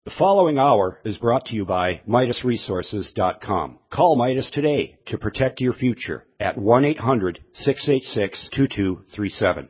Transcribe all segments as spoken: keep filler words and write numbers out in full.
The following hour is brought to you by Midas Resources dot com. Call Midas today to protect your future at one eight hundred, six eight six, two two three seven.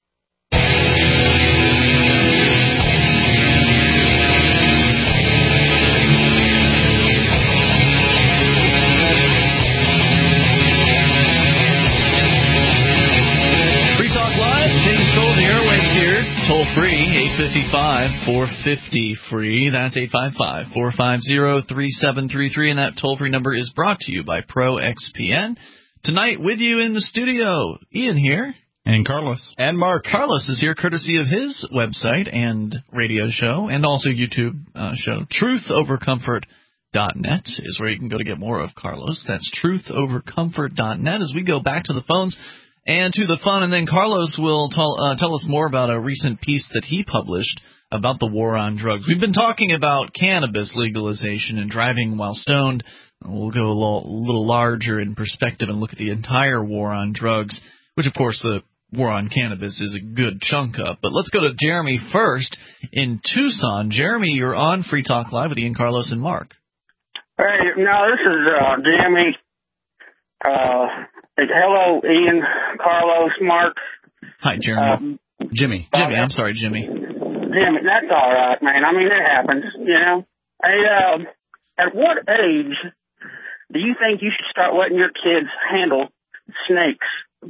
Toll free, eight five five, four five zero, free. That's eight five five, four five zero, three seven three three, and that toll-free number is brought to you by Pro X P N. Tonight with you in the studio, Ian here. And Carlos. And Mark. Carlos is here courtesy of his website and radio show, and also YouTube uh, show. truth over comfort dot net is where you can go to get more of Carlos. That's truth over comfort dot net. As we go back to the phones and to the fun, and then Carlos will tell, uh, tell us more about a recent piece that he published about the war on drugs. We've been talking about cannabis legalization and driving while stoned. We'll go a little, little larger in perspective and look at the entire war on drugs, which, of course, the war on cannabis is a good chunk of. But let's go to Jeremy first in Tucson. Jeremy, you're on Free Talk Live with Ian, Carlos, and Mark. Hey, no, this is uh, Jeremy. Uh... Hello, Ian, Carlos, Mark. Hi, Jeremy. Um, Jimmy. Jimmy, I'm sorry, Jimmy. Jimmy, that's all right, man. I mean, it happens, you know. Hey, uh, at what age do you think you should start letting your kids handle snakes?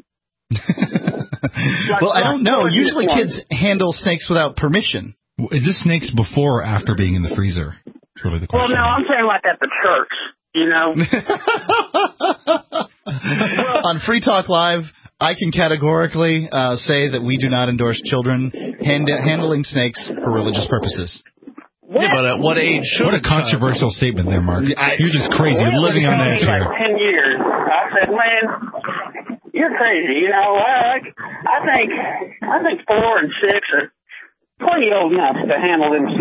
like, well, I don't know. Usually kids handle snakes without permission. Is this snakes before or after being in the freezer? That's really the question. Well, no, I'm saying like at the church. You know? On Free Talk Live, I can categorically uh, say that we do not endorse children hand- handling snakes for religious purposes. What? Yeah, but at what age should What a controversial child? Statement there, Mark. I, You're just crazy. You're living on that chair. Like ten years. I said, man, you're crazy. You know, I, I think I think four and six are plenty old enough to handle them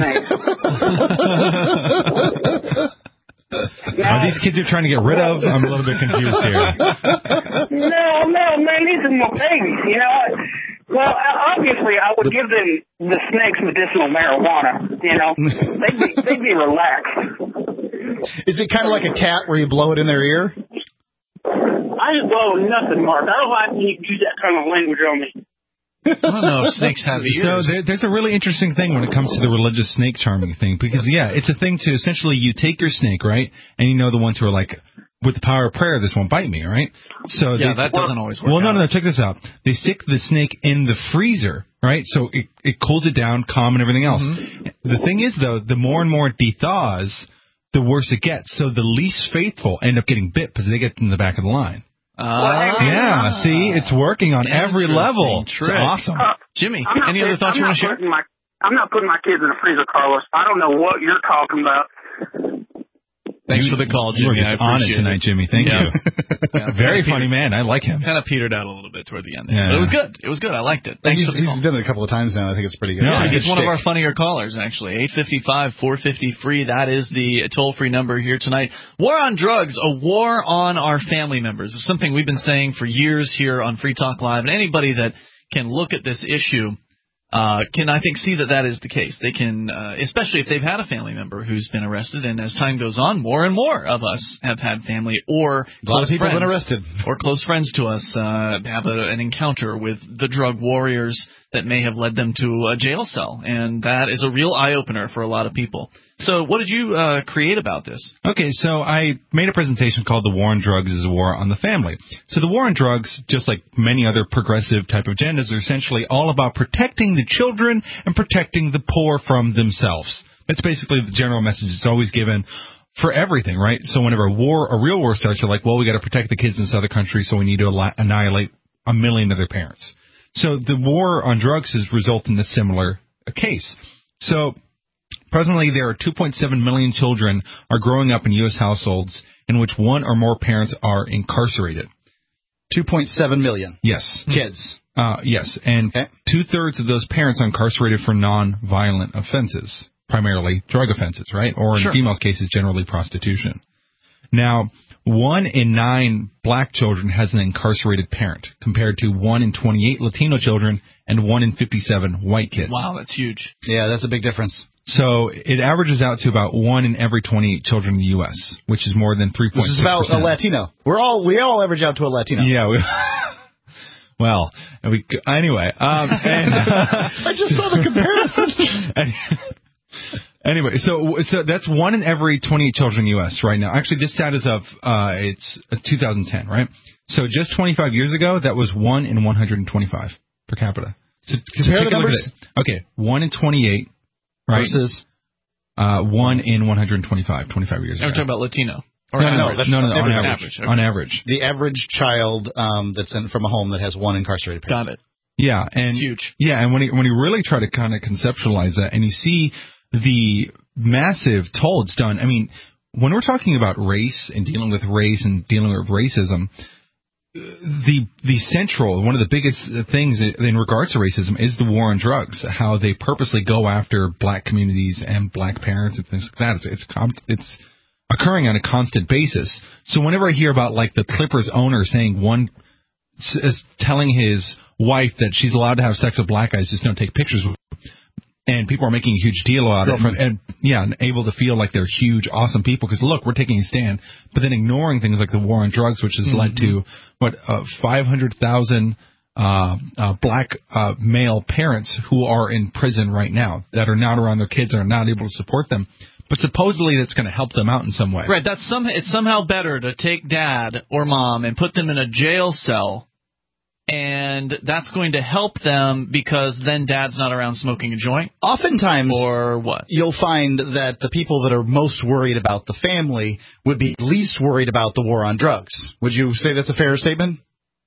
snakes. Are these kids you're trying to get rid of? I'm a little bit confused here. No, no, man, these are my babies, you know. Well, obviously, I would give them the snakes medicinal marijuana, you know. They'd be, they'd be relaxed. Is it kind of like a cat where you blow it in their ear? I ain't blowing nothing, Mark. I don't like when you use that kind of language on me. I don't know if snakes have ears. So there, there's a really interesting thing when it comes to the religious snake charming thing, because, yeah, it's a thing to essentially you take your snake, right, and you know the ones who are like, with the power of prayer, this won't bite me, right? So yeah, they, that doesn't always work Well, no, out. no, no, check this out. They stick the snake in the freezer, right, so it, it cools it down, calm, and everything else. Mm-hmm. The thing is, though, the more and more it dethaws, the worse it gets. So the least faithful end up getting bit because they get in the back of the line. Ah. Yeah, see, it's working on every level. Trick. It's awesome. Uh, Jimmy, not, any other thoughts I'm you want to share? My, I'm not putting my kids in the freezer, Carlos. I don't know what you're talking about. Thanks for the call, Jimmy. You were just I on it tonight, it. Jimmy. Thank yeah. you. Yeah, very funny man. I like him. Kind of petered out a little bit toward the end. Yeah. But it was good. It was good. I liked it. Thanks he's, for the he's call. done it a couple of times now. I think it's pretty good. Yeah, yeah he's one shtick. of our funnier callers, actually. eight five five, four five zero, free. That is the toll-free number here tonight. War on drugs, a war on our family members. It's something we've been saying for years here on Free Talk Live. And anybody that can look at this issue Uh, can, I think, see that that is the case. They can, uh, especially if they've had a family member who's been arrested, and as time goes on, more and more of us have had family or a lot of people friends, have been arrested. or close friends to us uh, have a, an encounter with the drug warriors that may have led them to a jail cell, and that is a real eye-opener for a lot of people. So what did you uh, create about this? Okay, so I made a presentation called The War on Drugs is a War on the Family. So the war on drugs, just like many other progressive type of agendas, are essentially all about protecting the children and protecting the poor from themselves. That's basically the general message that's always given for everything, right? So whenever a war, a real war starts, they're like, well, we got to protect the kids in this other country, so we need to annihilate a million of their parents. So the war on drugs has resulted in a similar case. So presently, there are two point seven million children are growing up in U S households in which one or more parents are incarcerated. two point seven million Yes. Kids. Uh, yes, and okay. two-thirds of those parents are incarcerated for non-violent offenses, primarily drug offenses, right? Or in sure. females' cases, generally prostitution. Now, one in nine black children has an incarcerated parent, compared to one in twenty-eight Latino children and one in fifty-seven white kids. Wow, that's huge. Yeah, that's a big difference. So it averages out to about one in every twenty-eight children in the U S, which is more than three point six percent. Which is about a Latino. We're all we all average out to a Latino. Yeah. We, well, we anyway. Um, and, uh, I just saw the comparison. Anyway, so so that's one in every twenty-eight children in the U S right now. Actually, this stat is of uh, it's two thousand ten, right? So just twenty-five years ago, that was one in one hundred twenty-five per capita. So, so Compare take the a look at numbers. it. Okay, one in twenty-eight, right? Versus uh, one in one hundred twenty-five, twenty-five years ago. We're talking about Latino. Or no, no, average. no, no, no, on average. average. Okay. On average. the average child um, that's in, from a home that has one incarcerated parent. Got it. Yeah, and It's huge. Yeah, and when you, when you really try to kind of conceptualize that, and you see the massive toll it's done. I mean, when we're talking about race and dealing with race and dealing with racism, the the central, one of the biggest things in regards to racism is the war on drugs, how they purposely go after black communities and black parents and things like that. It's it's, com- it's occurring on a constant basis. So whenever I hear about, like, the Clippers owner saying one, is telling his wife that she's allowed to have sex with black guys, just don't take pictures with them, and people are making a huge deal out of it, and, and yeah, and able to feel like they're huge, awesome people because, look, we're taking a stand, but then ignoring things like the war on drugs, which has mm-hmm. led to, what, uh, five hundred thousand uh, uh, black uh, male parents who are in prison right now that are not around their kids and are not able to support them. But supposedly that's going to help them out in some way. Right, that's some, it's somehow better to take dad or mom and put them in a jail cell, and that's going to help them because then dad's not around smoking a joint? Oftentimes, or what? You'll find that the people that are most worried about the family would be least worried about the war on drugs. Would you say that's a fair statement?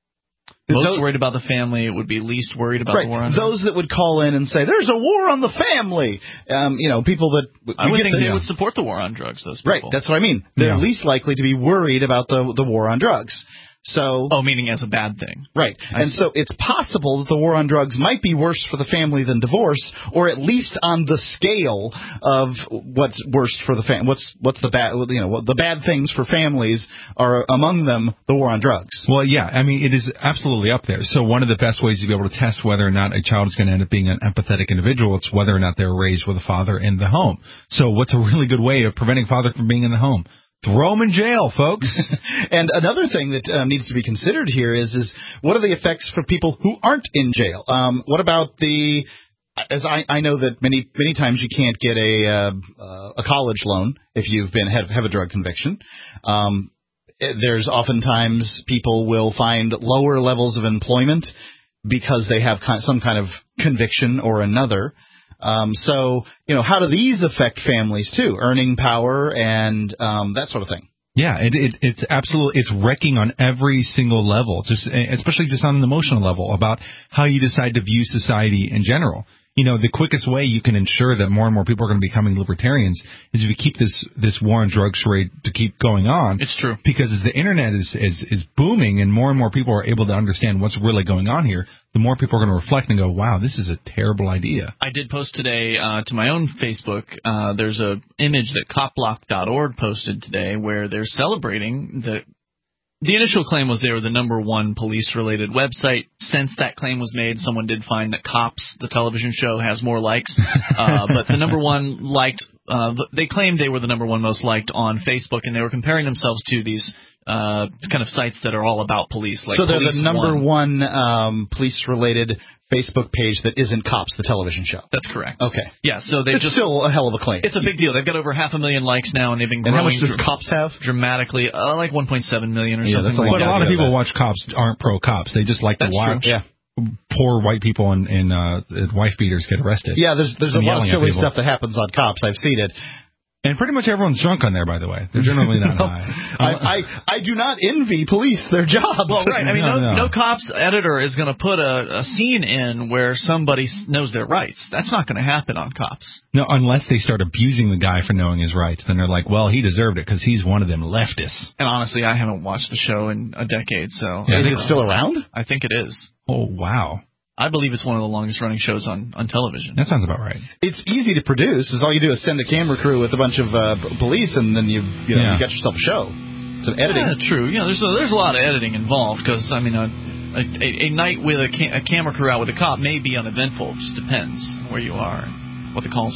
Most those, worried about the family would be least worried about right. the war on drugs. Those that would call in and say, there's a war on the family. Um, you know, people that... I would think the, they yeah. would support the war on drugs, those people. Right, that's what I mean. They're yeah. least likely to be worried about the the war on drugs. So, oh, meaning as a bad thing. Right. I and see. so it's possible that the war on drugs might be worse for the family than divorce, or at least on the scale of what's worst for the family. What's what's the bad, you know, what the bad things for families are among them the war on drugs. Well, yeah, I mean, it is absolutely up there. So one of the best ways to be able to test whether or not a child is going to end up being an empathetic individual, it's whether or not they're raised with a father in the home. So what's a really good way of preventing father from being in the home? Throw them in jail, folks. And another thing that um, needs to be considered here is is what are the effects for people who aren't in jail? Um, what about the, as I, I know that many many times you can't get a uh, uh, a college loan if you've been have, have a drug conviction. Um, there's oftentimes people will find lower levels of employment because they have con- some kind of conviction or another. Um, so, you know, how do these affect families, too? Earning power and um, that sort of thing. Yeah, it, it, it's absolutely, it's wrecking on every single level, just especially just on an emotional level about how you decide to view society in general. You know, the quickest way you can ensure that more and more people are going to be becoming libertarians is if you keep this this war on drugs charade to keep going on. It's true. Because as the internet is, is, is booming and more and more people are able to understand what's really going on here, the more people are going to reflect and go, wow, this is a terrible idea. I did post today uh, to my own Facebook. Uh, there's a image that cop block dot org posted today where they're celebrating the The initial claim was they were the number one police-related website. Since that claim was made, someone did find that Cops, the television show, has more likes. Uh, but the number one liked, uh, they claimed they were the number one most liked on Facebook, and they were comparing themselves to these uh, kind of sites that are all about police. Like so they're Police the number one, one um, police-related Facebook page that isn't Cops, the television show. That's correct. Okay. Yeah, so they it's just still a hell of a claim. It's a big deal. They've got over half a million likes now, and they've been growing. And how much does Cops have? Dramatically, uh, like one point seven million or yeah, something. That's a like lot. But a lot that. of people watch Cops aren't pro-cops. They just like That's to watch true. Yeah. poor white people and, and uh, wife beaters get arrested. Yeah, there's there's a And lot of yelling at silly people. stuff that happens on Cops. I've seen it. And pretty much everyone's drunk on there, by the way. They're generally not No, high. I, I I do not envy police their jobs. Well, right. I mean, no, No, no. no. no Cops editor is going to put a, a scene in where somebody s- knows their rights. That's not going to happen on Cops. No, unless they start abusing the guy for knowing his rights. Then they're like, well, he deserved it because he's one of them leftists. And honestly, I haven't watched the show in a decade, so Is it still around? I think it is. Oh, wow. I believe it's one of the longest running shows on, on television. That sounds about right. It's easy to produce. Is all you do is send a camera crew with a bunch of uh, p- police, and then you you know Yeah. you got yourself a show. Some editing. Yeah, true. Yeah, there's a, there's a lot of editing involved because I mean, a, a, a night with a, ca- a camera crew out with a cop may be uneventful. It just depends on where you are and what the calls are.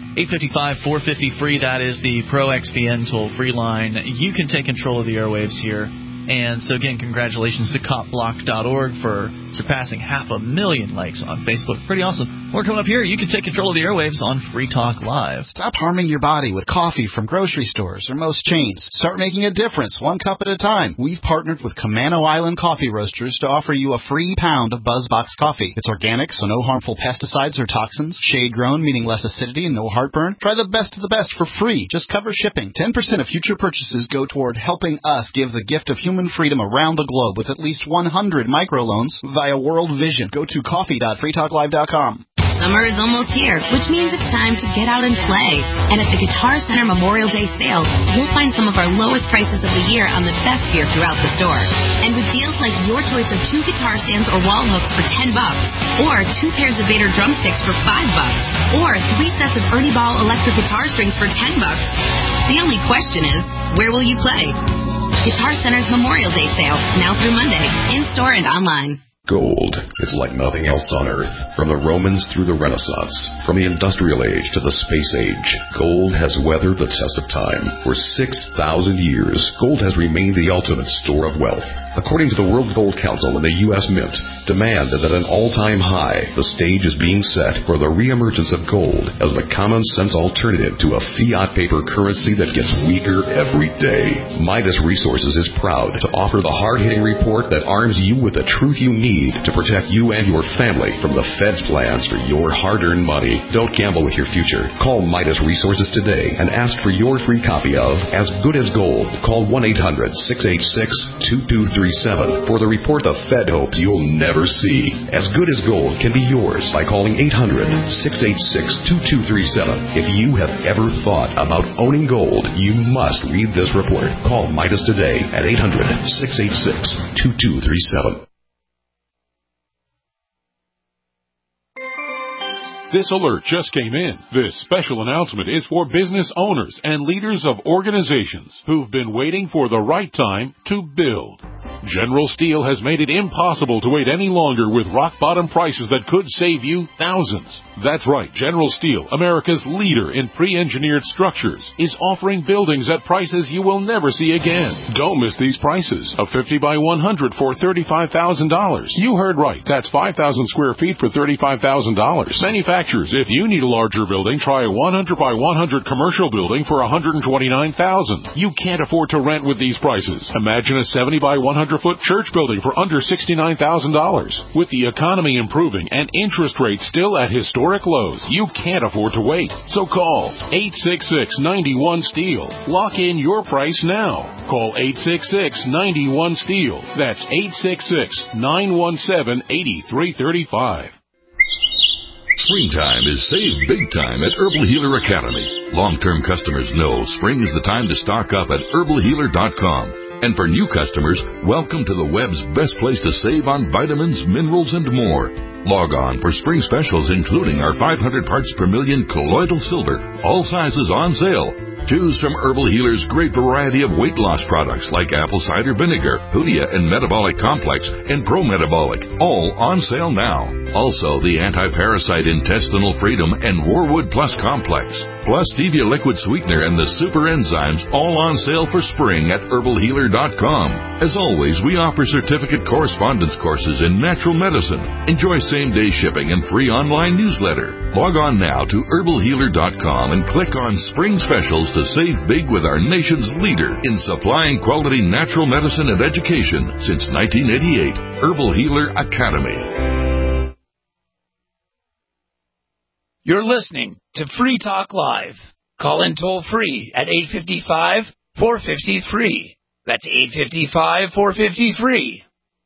eight five five, four five zero, free. That is the Pro X P N toll-free line. You can take control of the airwaves here. And so, again, congratulations to cop block dot org for surpassing half a million likes on Facebook. Pretty awesome. More coming up here. You can take control of the airwaves on Free Talk Live. Stop harming your body with coffee from grocery stores or most chains. Start making a difference, one cup at a time. We've partnered with Camano Island Coffee Roasters to offer you a free pound of BuzzBox coffee. It's organic, so no harmful pesticides or toxins. Shade-grown, meaning less acidity and no heartburn. Try the best of the best for free. Just cover shipping. ten percent of future purchases go toward helping us give the gift of human freedom around the globe with at least one hundred microloans via World Vision. Go to coffee dot free talk live dot com. Summer is almost here, which means it's time to get out and play. And at the Guitar Center Memorial Day sale, you'll find some of our lowest prices of the year on the best gear throughout the store. And with deals like your choice of two guitar stands or wall hooks for ten bucks, or two pairs of Vader drumsticks for five bucks, or three sets of Ernie Ball electric guitar strings for ten bucks. The only question is, where will you play? Guitar Center's Memorial Day sale, now through Monday, in-store and online. Gold is like nothing else on Earth. From the Romans through the Renaissance, from the Industrial Age to the Space Age, gold has weathered the test of time. For six thousand years, gold has remained the ultimate store of wealth. According to the World Gold Council and the U S Mint, demand is at an all-time high. The stage is being set for the reemergence of gold as the common-sense alternative to a fiat paper currency that gets weaker every day. Midas Resources is proud to offer the hard-hitting report that arms you with the truth you need to protect you and your family from the Fed's plans for your hard-earned money. Don't gamble with your future. Call Midas Resources today and ask for your free copy of As Good as Gold. Call one eight hundred, six eight six, two two three seven for the report the Fed hopes you'll never see. As Good as Gold can be yours by calling eight hundred, six eight six, two two three seven. If you have ever thought about owning gold, you must read this report. Call Midas today at eight hundred, six eight six, two two three seven. This alert just came in. This special announcement is for business owners and leaders of organizations who've been waiting for the right time to build. General Steel has made it impossible to wait any longer with rock-bottom prices that could save you thousands. That's right, General Steel, America's leader in pre-engineered structures, is offering buildings at prices you will never see again. Don't miss these prices. A fifty by one hundred for thirty-five thousand dollars. You heard right. That's five thousand square feet for thirty-five thousand dollars. Manufacturers, if you need a larger building, try a one hundred by one hundred commercial building for one hundred twenty-nine thousand dollars. You can't afford to rent with these prices. Imagine a seventy by one hundred foot church building for under sixty-nine thousand dollars. With the economy improving and interest rates still at historic lows, you can't afford to wait. So call eight six six, nine one, STEEL. Lock in your price now. Call eight six six, nine one, STEEL. That's eight six six, nine one seven, eight three three five. Springtime is save big time at Herbal Healer Academy. Long-term customers know spring is the time to stock up at herbal healer dot com. And for new customers, welcome to the web's best place to save on vitamins, minerals, and more. Log on for spring specials including our five hundred parts per million colloidal silver, all sizes on sale. Choose from Herbal Healer's great variety of weight loss products like apple cider vinegar, Hoodia and Metabolic Complex, and Pro Metabolic, all on sale now. Also, the Anti-Parasite Intestinal Freedom and Warwood Plus Complex, plus Stevia Liquid Sweetener and the Super Enzymes, all on sale for spring at herbal healer dot com. As always, we offer certificate correspondence courses in natural medicine. Enjoy same-day shipping and free online newsletter. Log on now to herbal healer dot com and click on Spring Specials to save big with our nation's leader in supplying quality natural medicine and education since nineteen eighty-eight, Herbal Healer Academy. You're listening to Free Talk Live. Call in toll free at eight five five, four five zero, free. That's eight five five, four five zero, free.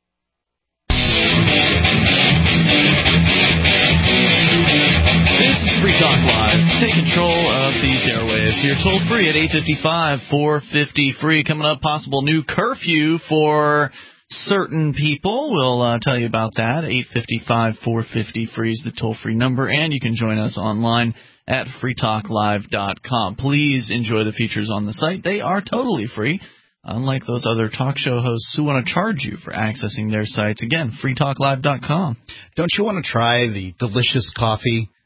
This is Free Talk Live. Take control of these airwaves here. Toll free at eight five five, four five zero, free. Coming up, possible new curfew for certain people. We'll uh, tell you about that. eight five five, four five zero, free is the toll-free number, and you can join us online at free talk live dot com. Please enjoy the features on the site. They are totally free, unlike those other talk show hosts who want to charge you for accessing their sites. Again, free talk live dot com. Don't you want to try the delicious coffee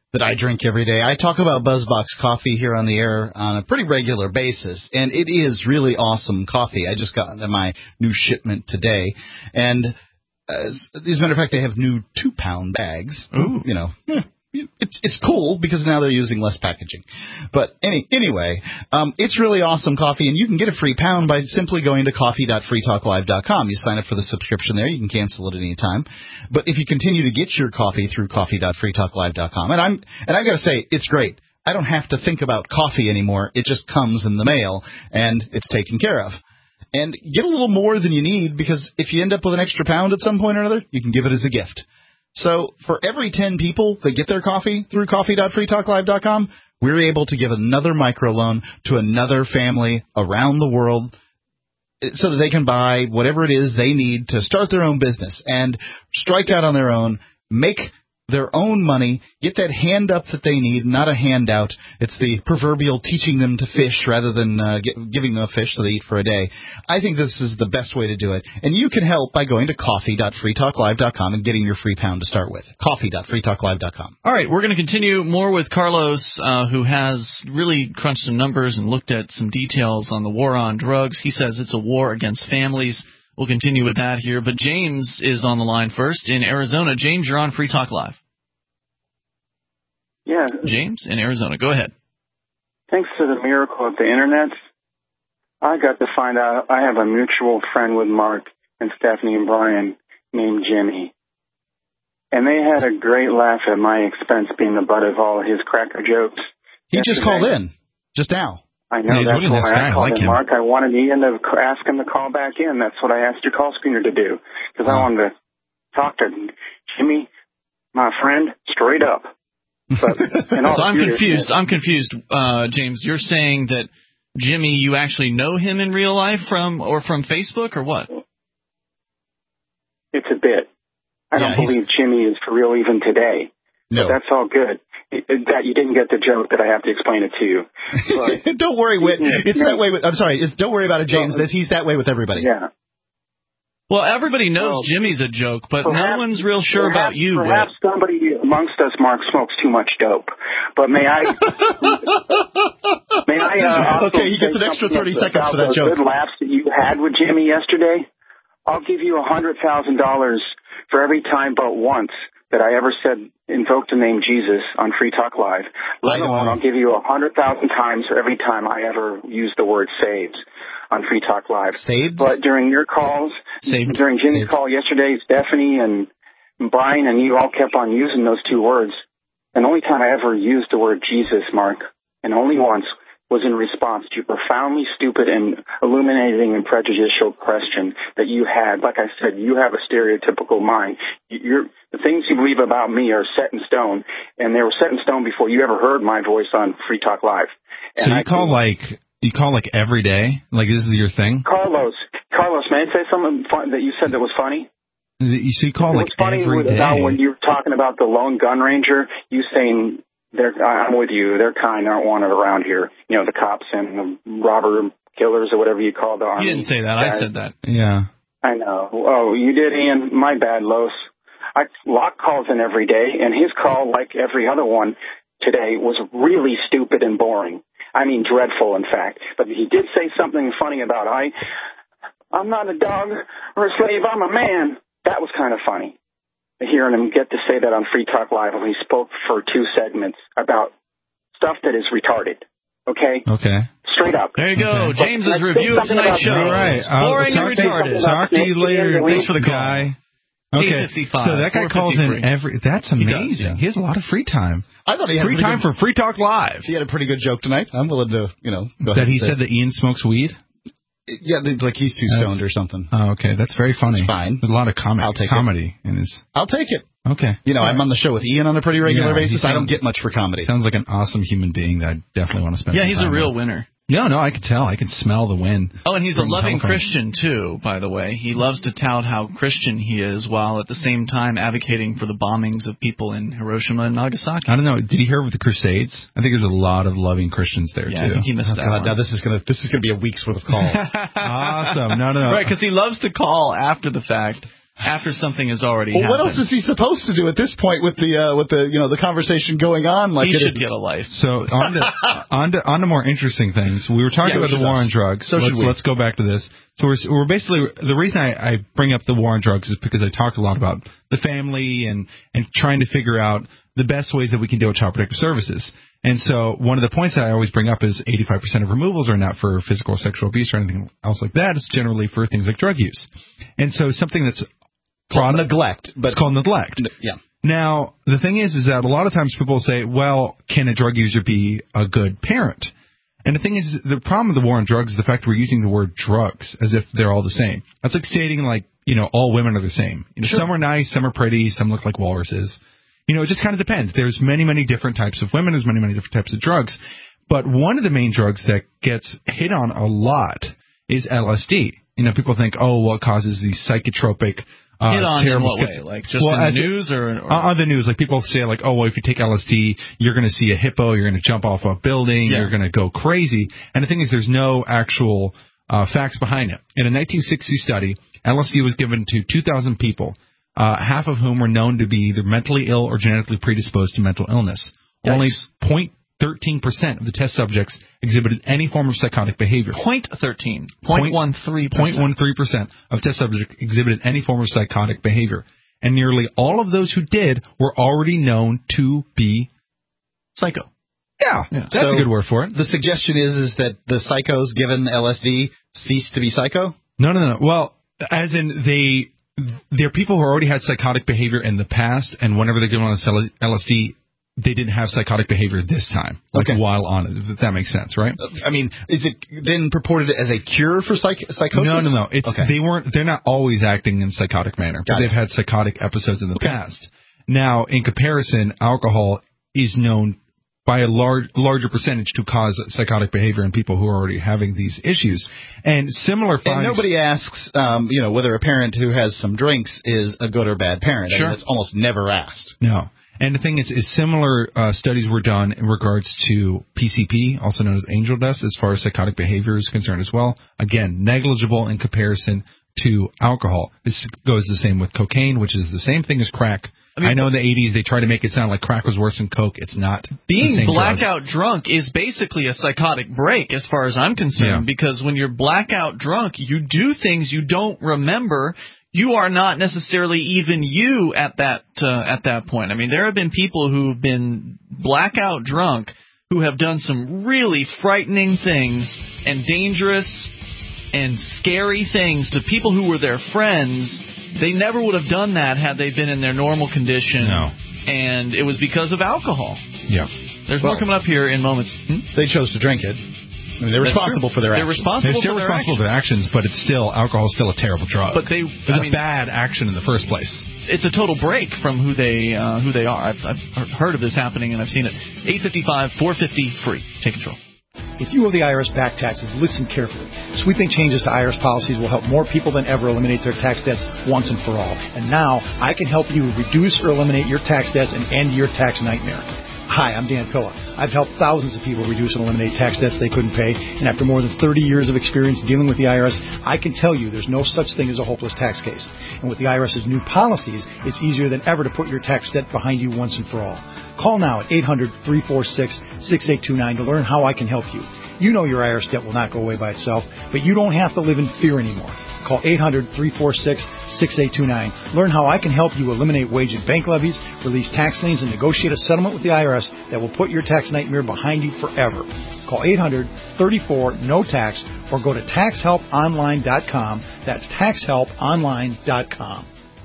that I drink every day. I talk about BuzzBox coffee here on the air on a pretty regular basis, and it is really awesome coffee. I just got my new shipment today, and as, as a matter of fact, they have new two-pound bags. Ooh. You know, yeah. It's it's cool because now they're using less packaging. But any anyway, um, it's really awesome coffee, and you can get a free pound by simply going to coffee dot free talk live dot com. You sign up for the subscription there. You can cancel it at any time. But if you continue to get your coffee through coffee dot free talk live dot com, and I'm and I've got to say, it's great. I don't have to think about coffee anymore. It just comes in the mail, and it's taken care of. And get a little more than you need, because if you end up with an extra pound at some point or another, you can give it as a gift. So for every ten people that get their coffee through coffee dot free talk live dot com, we're able to give another microloan to another family around the world so that they can buy whatever it is they need to start their own business and strike out on their own, make their own money, get that hand up that they need, not a handout. It's the proverbial teaching them to fish rather than uh, get, giving them a fish so they eat for a day. I think this is the best way to do it. And you can help by going to coffee dot free talk live dot com and getting your free pound to start with. coffee dot free talk live dot com. All right, we're going to continue more with Carlos, uh, who has really crunched some numbers and looked at some details on the war on drugs. He says it's a war against families. We'll continue with that here. But James is on the line first in Arizona. James, you're on Free Talk Live. Yeah. James in Arizona. Go ahead. Thanks to the miracle of the Internet, I got to find out I have a mutual friend with Mark and Stephanie and Brian named Jimmy. And they had a great laugh at my expense being the butt of all his cracker jokes. He just called in just now. I know, yeah, that's really why nice I called like him, him. Mark. I wanted Ian to ask him to call back in. That's what I asked your call screener to do, because I wanted to talk to Jimmy, my friend, straight up. But in all so I'm seriousness- confused. I'm confused, uh, James. You're saying that Jimmy, you actually know him in real life from or from Facebook or what? It's a bit. I Yeah, don't he's- believe Jimmy is for real even today. No. But that's all good. It, it, that you didn't get the joke that I have to explain it to you. But, don't worry, Whit. It's that way with, I'm sorry, it's, don't worry about it, James. This, he's that way with everybody. yeah. Well, everybody knows Well, Jimmy's a joke, but perhaps- no one's real sure perhaps, about you. Perhaps Whit. somebody amongst us, Mark, smokes too much dope. But may I? may I? Uh, also Okay, he gets say an extra something thirty seconds about for that the joke. Good laughs that you had with Jimmy yesterday. I'll give you a hundred thousand dollars for every time but once that I ever said invoked the name Jesus on Free Talk Live. Let I know. alone, I'll give you a hundred thousand times for every time I ever use the word saves on Free Talk Live. Saves? But during your calls, Saved. during Jimmy's Saved. call yesterday, Stephanie and Brian and you all kept on using those two words. And the only time I ever used the word Jesus, Mark, and only once, was in response to your profoundly stupid and illuminating and prejudicial question that you had. Like I said, you have a stereotypical mind. You're, the things you believe about me are set in stone, and they were set in stone before you ever heard my voice on Free Talk Live. And So you I call think- like you call like every day? Like this is your thing? Carlos, Carlos, may I say something fun that you said that was funny? You so you call It like was funny every day? about when you were talking about the lone gun ranger, you saying, they're, I'm with you, their kind aren't wanted around here. You know, the cops and the robber killers or whatever you call the army. You didn't say that. I guys. said that. Yeah. I know. Oh, you did, Ian. My bad, Los. I, Locke calls in every day, and his call, like every other one today, was really stupid and boring. I mean, dreadful, in fact. But he did say something funny about, I, I'm not a dog or a slave, I'm a man. That was kind of funny. Hearing him get to say that on Free Talk Live when he spoke for two segments about stuff that is retarded. Okay? Okay. Straight up. There you go. Okay. James's Can I say review of something tonight's about show. All right. I'll Boring and talk, retarded. talk to you later. Thanks for the call. Guy. Okay. eight fifty-five, So that guy calls in every. That's He amazing. does, yeah. He has a lot of free time. I thought he had a Free pretty time good, for Free Talk Live. He had a pretty good joke tonight. I'm willing to, you know, go That ahead he and say said that Ian smokes weed. it. Yeah, like he's too That's- stoned or something. Oh, okay. That's very funny. It's fine. There's a lot of comic, I'll take it. comedy in his. I'll take it. Okay. You know, All I'm right. on the show with Ian on a pretty regular Yeah, he basis. I don't sounds- get much for comedy. Sounds like an awesome human being that I definitely want to spend. Yeah, some he's a time real with. winner. No, no, I could tell. I could smell the wind. Oh, and he's a from loving telephone. Christian, too, by the way. He loves to tout how Christian he is while at the same time advocating for the bombings of people in Hiroshima and Nagasaki. I don't know. Did you hear with the Crusades? I think there's a lot of loving Christians there, Yeah, too. I think he missed Oh, that God, one. now this is gonna this is gonna be a week's worth of calls. Awesome. No, no, no. Right, because he loves to call after the fact after something has already well, happened. What else is he supposed to do at this point with the uh, with the you know the conversation going on? Like he it should is... get a life. So on to, on to on to more interesting things. We were talking Yeah, about the war on drugs. So let's, should we. let's go back to this. So we're, we're basically the reason I, I bring up the war on drugs is because I talk a lot about the family and and trying to figure out the best ways that we can deal with child protective services. And so one of the points that I always bring up is eighty-five percent of removals are not for physical or sexual abuse or anything else like that. It's generally for things like drug use. And so something that's called neglect, but it's called neglect. Yeah. Now, the thing is, is that a lot of times people say, well, can a drug user be a good parent? And the thing is, the problem with the war on drugs is the fact that we're using the word drugs as if they're all the same. That's like stating, like, you know, all women are the same. You know, sure. Some are nice, some are pretty, some look like walruses. You know, it just kind of depends. There's many, many different types of women. There's many, many different types of drugs. But one of the main drugs that gets hit on a lot is L S D. You know, people think, oh, what causes these psychotropic, uh, hit on terrible in what schiz- way? Like just well, in the as news or, or on the news? Like people say, like, oh, well, if you take L S D, you're going to see a hippo, you're going to jump off a building, Yeah. you're going to go crazy. And the thing is, there's no actual uh, facts behind it. In a nineteen sixty study, L S D was given to two thousand people. Uh, half of whom were known to be either mentally ill or genetically predisposed to mental illness. Yikes. Only zero point one three percent of the test subjects exhibited any form of psychotic behavior. zero point one three. zero point one three percent. zero point one three percent of test subjects exhibited any form of psychotic behavior. And nearly all of those who did were already known to be psycho. Yeah, yeah. that's so a good word for it. The suggestion is is that the psychos given L S D cease to be psycho? No, no, no. Well, as in they... There are people who already had psychotic behavior in the past, and whenever they're given on L S D, they didn't have psychotic behavior this time, like okay. while on it. If that makes sense, right? I mean, is it then purported as a cure for psych- psychosis? No, no, no. It's okay. they weren't. They're not always acting in psychotic manner, but Got they've it. had psychotic episodes in the okay. past. Now, in comparison, alcohol is known by a large, larger percentage to cause psychotic behavior in people who are already having these issues. And similar And findings... nobody asks, um, you know, whether a parent who has some drinks is a good or bad parent. Sure. I mean, that's almost never asked. No. And the thing is, is similar uh, studies were done in regards to P C P, also known as angel dust, as far as psychotic behavior is concerned as well. Again, negligible in comparison to alcohol. This goes the same with cocaine, which is the same thing as crack. I, mean, I know in the eighties they tried to make it sound like crack was worse than coke. It's not. Being blackout drunk is basically a psychotic break as far as I'm concerned, yeah. because when you're blackout drunk, you do things you don't remember. You are not necessarily even you at that uh, at that point. I mean, there have been people who've been blackout drunk who have done some really frightening things and dangerous and scary things to people who were their friends. They never would have done that had they been in their normal condition. No. And it was because of alcohol. Yeah. There's well, more coming up here in moments. Hmm? They chose to drink it. I mean, they're That's responsible true. for their they're actions. Responsible they're still for their responsible for their actions, but it's still, alcohol is still a terrible drug. But they, it's I a mean, bad action in the first place. It's a total break from who they uh, who they are. I've, I've heard of this happening, and I've seen it. eight fifty-five, four fifty, free. Take control. If you owe the I R S back taxes, listen carefully. Sweeping changes to I R S policies will help more people than ever eliminate their tax debts once and for all. And now, I can help you reduce or eliminate your tax debts and end your tax nightmare. Hi, I'm Dan Pilla. I've helped thousands of people reduce and eliminate tax debts they couldn't pay, and after more than thirty years of experience dealing with the I R S, I can tell you there's no such thing as a hopeless tax case. And with the I R S's new policies, it's easier than ever to put your tax debt behind you once and for all. Call now at eight hundred, three four six, six eight two nine to learn how I can help you. You know your I R S debt will not go away by itself, but you don't have to live in fear anymore. Call eight hundred, three four six, six eight two nine. Learn how I can help you eliminate wage and bank levies, release tax liens, and negotiate a settlement with the I R S that will put your tax nightmare behind you forever. Call eight hundred, three four, N O T A X or go to tax help online dot com. That's tax help online dot com.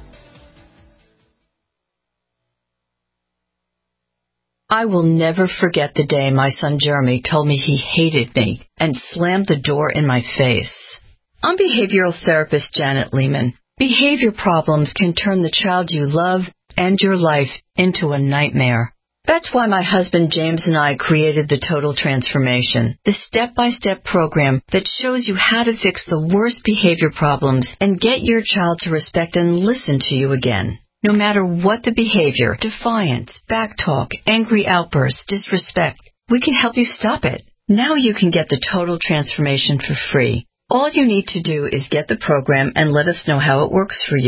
I will never forget the day my son Jeremy told me he hated me and slammed the door in my face. I'm behavioral therapist Janet Lehman. Behavior problems can turn the child you love and your life into a nightmare. That's why my husband James and I created the Total Transformation, the step-by-step program that shows you how to fix the worst behavior problems and get your child to respect and listen to you again. No matter what the behavior, defiance, backtalk, angry outbursts, disrespect, we can help you stop it. Now you can get the Total Transformation for free. All you need to do is get the program and let us know how it works for you.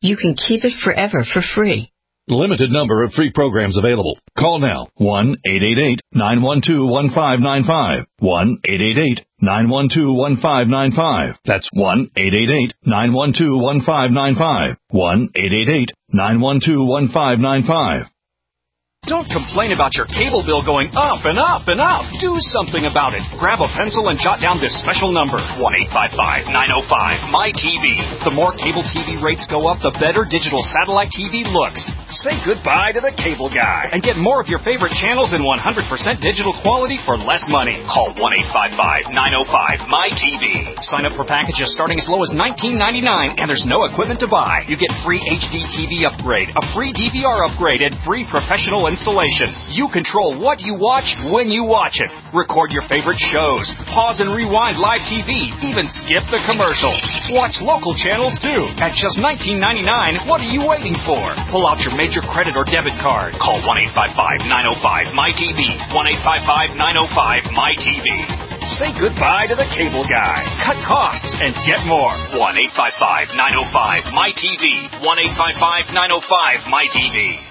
You can keep it forever for free. Limited number of free programs available. Call now. one eight eight eight, nine one two, one five nine five. one eight eight eight, nine one two, one five nine five. That's one eight eight eight, nine one two, one five nine five. one eight eight eight, nine one two, one five nine five. Don't complain about your cable bill going up and up and up. Do something about it. Grab a pencil and jot down this special number, one eight five five, nine oh five, M Y T V. The more cable T V rates go up, the better digital satellite T V looks. Say goodbye to the cable guy and get more of your favorite channels in one hundred percent digital quality for less money. Call one eight five five, nine oh five, M Y T V. Sign up for packages starting as low as nineteen ninety-nine, and there's no equipment to buy. You get free H D T V upgrade, a free D V R upgrade, and free professional installation. You control what you watch when you watch it. Record your favorite shows. Pause and rewind live T V. Even skip the commercials. Watch local channels too. At just nineteen ninety-nine, what are you waiting for? Pull out your major credit or debit card. Call one eight five five, nine oh five, M Y T V. one eight five five, nine oh five, M Y T V. Say goodbye to the cable guy. Cut costs and get more. one eight five five, nine oh five, M Y T V. one eight five five, nine oh five, M Y T V.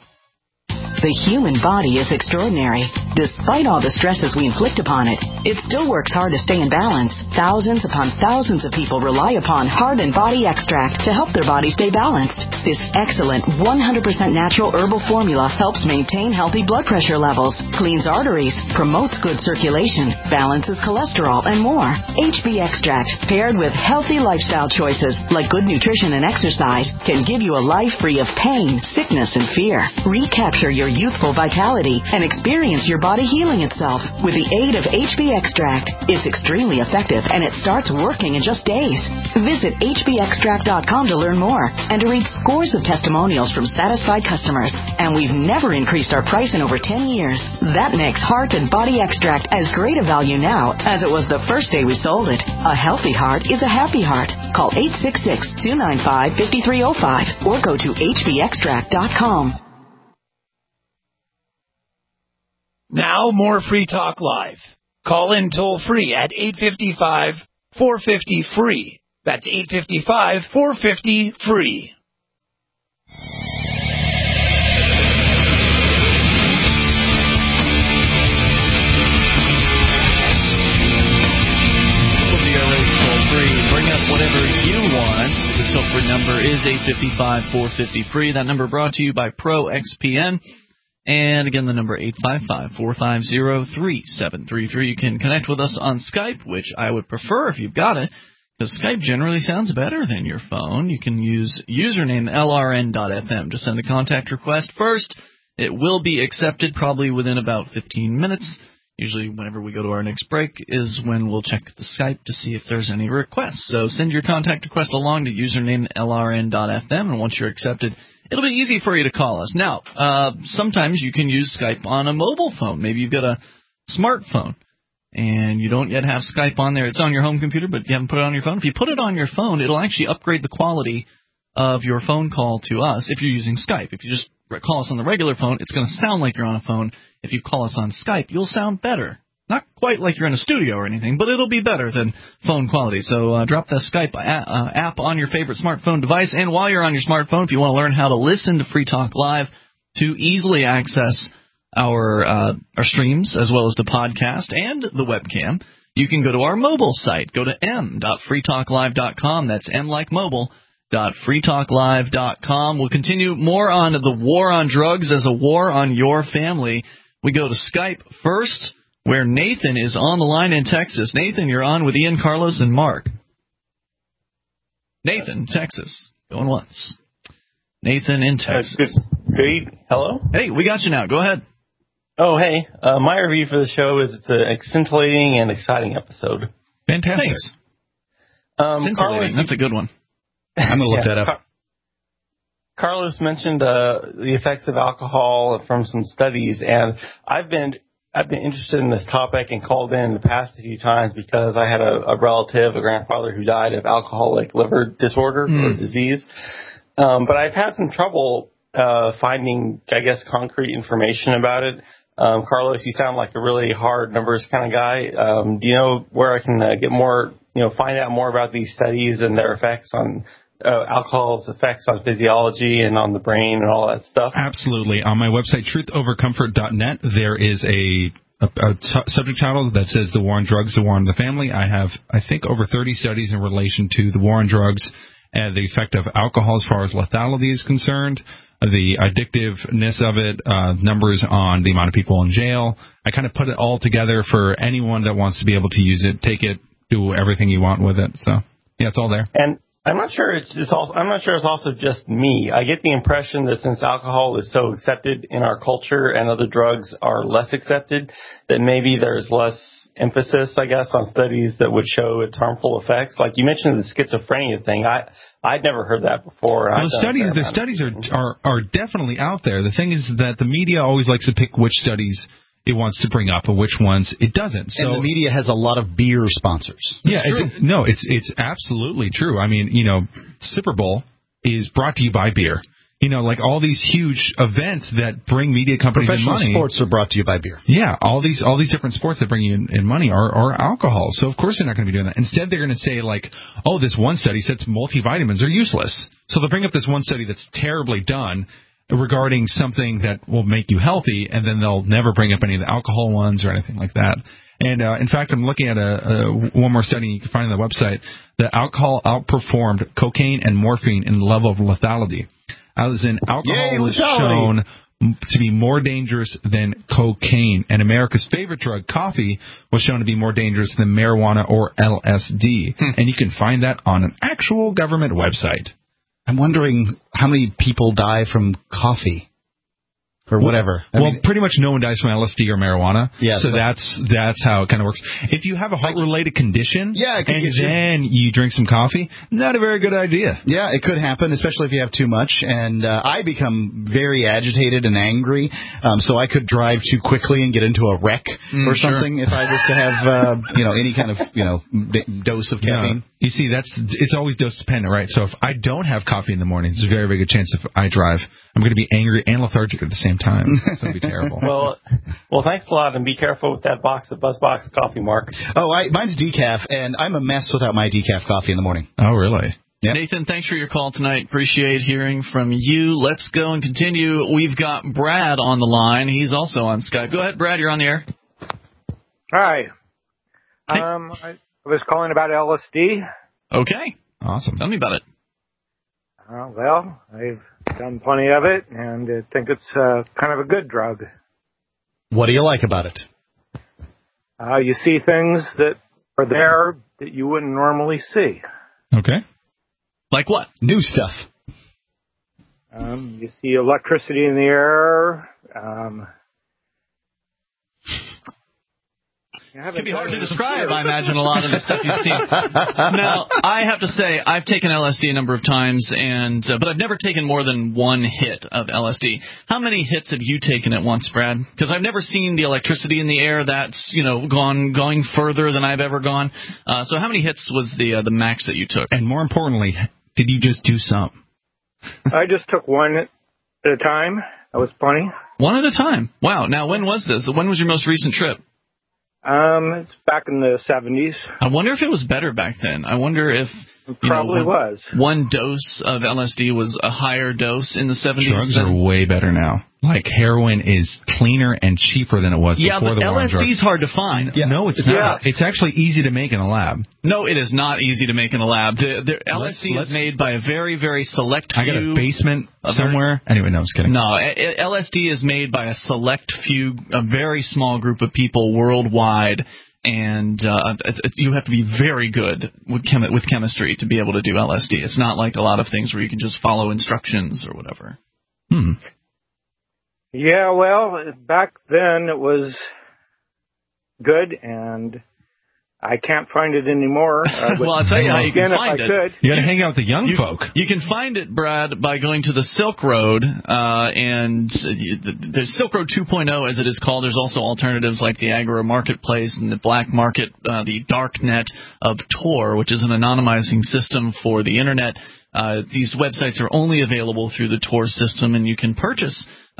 The human body is extraordinary. Despite all the stresses we inflict upon it, it still works hard to stay in balance. Thousands upon thousands of people rely upon Heart and Body Extract to help their body stay balanced. This excellent one hundred percent natural herbal formula helps maintain healthy blood pressure levels, cleans arteries, promotes good circulation, balances cholesterol, and more. H B Extract, paired with healthy lifestyle choices like good nutrition and exercise, can give you a life free of pain, sickness, and fear. Recapture your youthful vitality and experience your body healing itself with the aid of H B Extract. It's extremely effective and it starts working in just days. Visit H B extract dot com to learn more and to read scores of testimonials from satisfied customers. And we've never increased our price in over ten years. That makes Heart and Body Extract as great a value now as it was the first day we sold it. A healthy heart is a happy heart. Call eight six six, two nine five, five three zero five or go to H B extract dot com. Now more Free Talk Live. Call in toll free at eight five five, four five zero, free. That's eight five five, four five zero, free. Bring up whatever you want. The toll-free number is eight five five, four five zero, free. That number brought to you by Pro X P N. And again, the number eight five five, four five zero, three seven three three. You can connect with us on Skype, which I would prefer if you've got it, because Skype generally sounds better than your phone. You can use username L R N dot F M to send a contact request first. It will be accepted probably within about fifteen minutes. Usually whenever we go to our next break is when we'll check the Skype to see if there's any requests. So send your contact request along to username L R N dot F M, and once you're accepted, it'll be easy for you to call us. Now, uh, sometimes you can use Skype on a mobile phone. Maybe you've got a smartphone and you don't yet have Skype on there. It's on your home computer, but you haven't put it on your phone. If you put it on your phone, it'll actually upgrade the quality of your phone call to us if you're using Skype. If you just call us on the regular phone, it's going to sound like you're on a phone. If you call us on Skype, you'll sound better. Not quite like you're in a studio or anything, but it'll be better than phone quality. So uh, drop the Skype a- uh, app on your favorite smartphone device. And while you're on your smartphone, if you want to learn how to listen to Free Talk Live, to easily access our uh, our streams as well as the podcast and the webcam, you can go to our mobile site. Go to m dot free talk live dot com. That's M like mobile. dot free talk live dot com. We'll continue more on the war on drugs as a war on your family. We go to Skype first, where Nathan is on the line in Texas. Nathan, you're on with Ian, Carlos, and Mark. Nathan, Texas. Going once. Nathan in Texas. Uh, good, good. Hello? Hey, we got you now. Go ahead. Oh, hey. Uh, my review for the show is it's an scintillating and exciting episode. Fantastic. Thanks. Um, scintillating. Carlos, That's a good one. I'm going to look yeah, that up. Car- Carlos mentioned uh, the effects of alcohol from some studies, and I've been I've been interested in this topic and called in the past a few times because I had a, a relative, a grandfather, who died of alcoholic liver disorder mm. or disease. Um, but I've had some trouble uh, finding, I guess, concrete information about it. Um, Carlos, you sound like a really hard numbers kind of guy. Um, do you know where I can uh, get more, you know, find out more about these studies and their effects on uh, alcohol's effects on physiology and on the brain and all that stuff? Absolutely. On my website, truth over comfort dot net, there is a, a, a t- subject title that says The War on Drugs, The War on the Family. I have, I think, over thirty studies in relation to the war on drugs and the effect of alcohol as far as lethality is concerned, the addictiveness of it, uh, numbers on the amount of people in jail. I kind of put it all together for anyone that wants to be able to use it, take it, do everything you want with it. So, yeah, it's all there. And I'm not sure it's, it's also, I'm not sure it's also just me. I get the impression that since alcohol is so accepted in our culture and other drugs are less accepted, that maybe there's less emphasis, I guess, on studies that would show its harmful effects. Like you mentioned the schizophrenia thing. I, I'd never heard that before. Well, the studies, the studies are, are, are definitely out there. The thing is that the media always likes to pick which studies it wants to bring up and which ones it doesn't. So and the media has a lot of beer sponsors. Yeah, it, no, it's it's absolutely true. I mean, you know, Super Bowl is brought to you by beer. You know, like all these huge events that bring media companies in money. Professional sports are brought to you by beer. Yeah, all these all these different sports that bring you in, in money are, are alcohol. So of course they're not going to be doing that. Instead, they're going to say like, oh, this one study says multivitamins are useless. So they'll bring up this one study that's terribly done regarding something that will make you healthy, and then they'll never bring up any of the alcohol ones or anything like that. And uh, in fact, I'm looking at a, a one more study you can find on the website. The alcohol outperformed cocaine and morphine in the level of lethality. As in, alcohol Yay, was lethality. shown to be more dangerous than cocaine. And America's favorite drug, coffee, was shown to be more dangerous than marijuana or L S D. Hmm. And you can find that on an actual government website. I'm wondering how many people die from coffee or whatever. I well, mean, pretty much no one dies from L S D or marijuana. Yeah, so so that's that's how it kind of works. If you have a heart-related condition yeah, it could and get you. then you drink some coffee, not a very good idea. Yeah, it could happen, especially if you have too much. And uh, I become very agitated and angry, um, so I could drive too quickly and get into a wreck Mm, or something sure. if I was to have, uh, you know, any kind of, you know, d- dose of caffeine. No. You see, that's it's always dose dependent, right? So if I don't have coffee in the morning, there's a very, very good chance if I drive, I'm going to be angry and lethargic at the same time. So it'd be terrible. Well, well, thanks a lot, and be careful with that box of BuzzBox coffee, Mark. Oh, I, mine's decaf, and I'm a mess without my decaf coffee in the morning. Oh, really? Yep. Nathan, thanks for your call tonight. Appreciate hearing from you. Let's go and continue. We've got Brad on the line. He's also on Skype. Go ahead, Brad. You're on the air. Hi. Hey. Um, I was calling about L S D. Okay. Awesome. Tell me about it. Uh, well, I've done plenty of it, and I think it's uh, kind of a good drug. What do you like about it? Uh, you see things that are there that you wouldn't normally see. Okay. Like what? New stuff. Um, you see electricity in the air. Um, It can be hard to describe, I imagine, a lot of the stuff you've seen. Now, I have to say, I've taken L S D a number of times, and uh, but I've never taken more than one hit of L S D. How many hits have you taken at once, Brad? Because I've never seen the electricity in the air that's, you know, gone going further than I've ever gone. Uh, so how many hits was the uh, the max that you took? And more importantly, did you just do some? I just took one at a time. That was plenty. One at a time. Wow. Now, when was this? When was your most recent trip? Um, it's back in the seventies. I wonder if it was better back then. I wonder if it probably you know, one, was. One dose of L S D was a higher dose in the seventies. Drugs than... are way better now. Like heroin is cleaner and cheaper than it was yeah, before the war on drugs. Yeah, but L S D is hard to find. Yeah. No, it's not. Yeah. It's actually easy to make in a lab. No, it is not easy to make in a lab. The, the L S D let's, is made by a very, very select few. I got a basement somewhere. Very, anyway, no, I'm just kidding. No, L S D is made by a select few, a very small group of people worldwide. And uh, you have to be very good with, chemi- with chemistry to be able to do L S D. It's not like a lot of things where you can just follow instructions or whatever. Hmm. Yeah, well, back then it was good, and I can't find it anymore. Uh, well, I'll tell you how you can find it. Could. You got to hang out with the young you, folk. You can find it, Brad, by going to the Silk Road, uh, and the, the Silk Road two point oh, as it is called. There's also alternatives like the Agora Marketplace and the Black Market, uh, the dark net of Tor, which is an anonymizing system for the Internet. Uh, these websites are only available through the Tor system, and you can purchase